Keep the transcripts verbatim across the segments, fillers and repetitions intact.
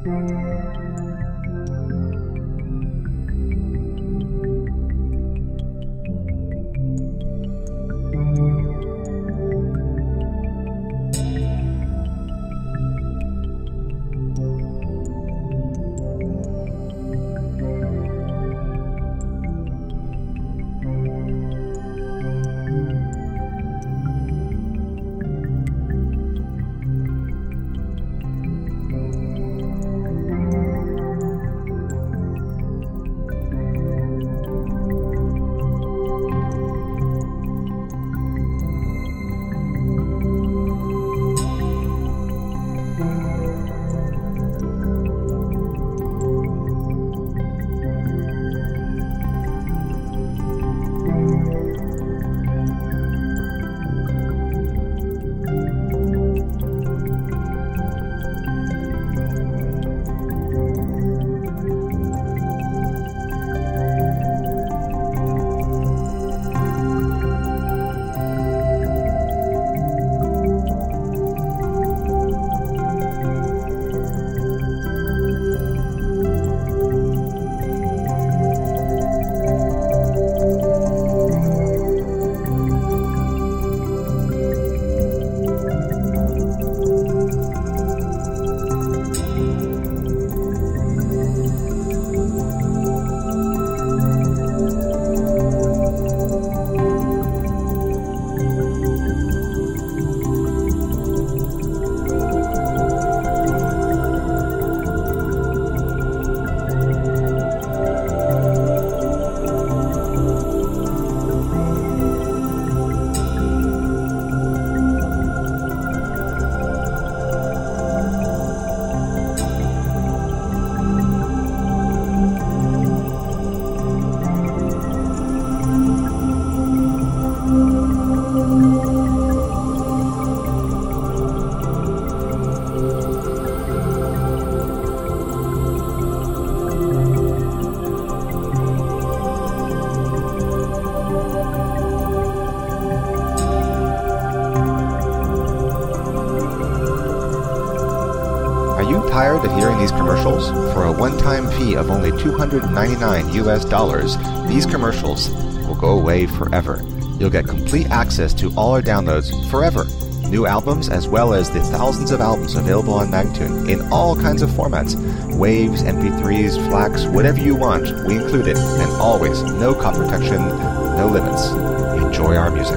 Tired of hearing these commercials? For a one-time fee of only two hundred ninety-nine U S dollars, these commercials will go away forever. You'll get complete access to all our downloads forever. New albums as well as the thousands of albums available on Magtune in all kinds of formats. Waves, M P threes, FLACs, whatever you want, we include it. And always, no copy protection, no limits. Enjoy our music.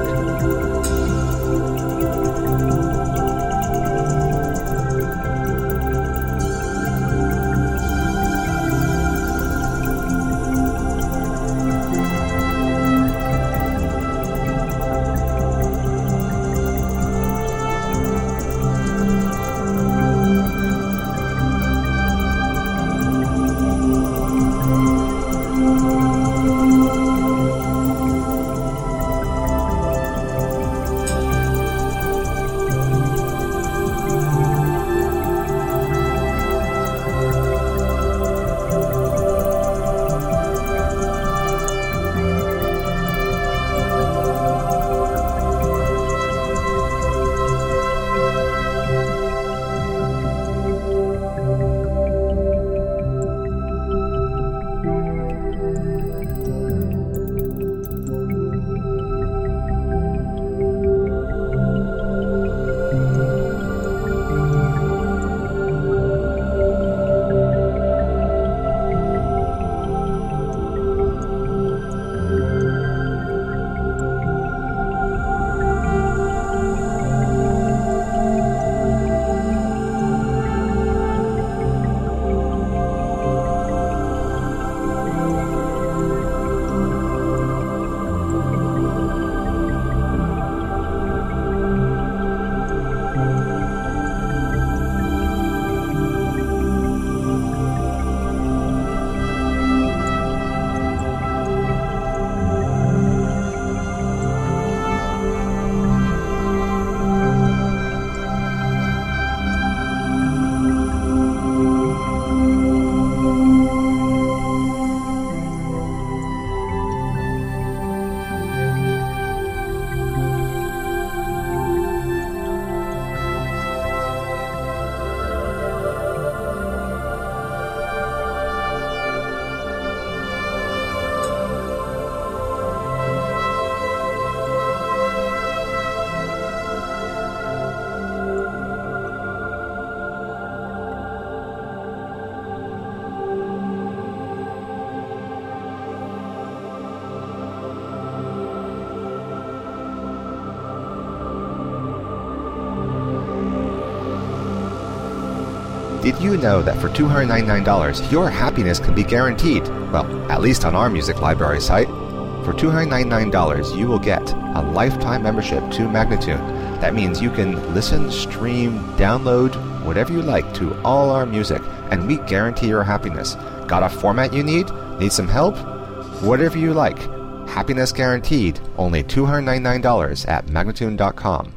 Did you know that for two hundred ninety-nine dollars, your happiness can be guaranteed? Well, at least on our music library site. For two hundred ninety-nine dollars, you will get a lifetime membership to Magnatune. That means you can listen, stream, download, whatever you like to all our music, and we guarantee your happiness. Got a format you need? Need some help? Whatever you like. Happiness guaranteed. Only two hundred ninety-nine dollars at Magnatune dot com.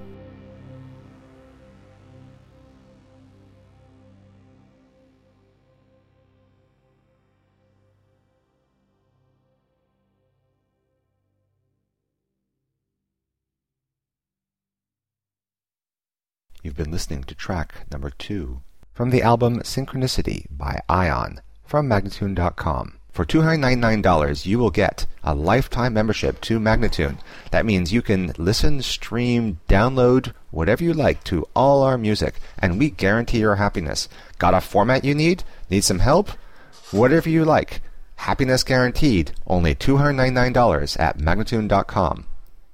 You've been listening to track number two from the album Synchronicity by Ion from Magnatune dot com. For two hundred ninety-nine dollars, you will get a lifetime membership to Magnatune. That means you can listen, stream, download, whatever you like to all our music, and we guarantee your happiness. Got a format you need? Need some help? Whatever you like. Happiness guaranteed. Only two hundred ninety-nine dollars at Magnatune dot com.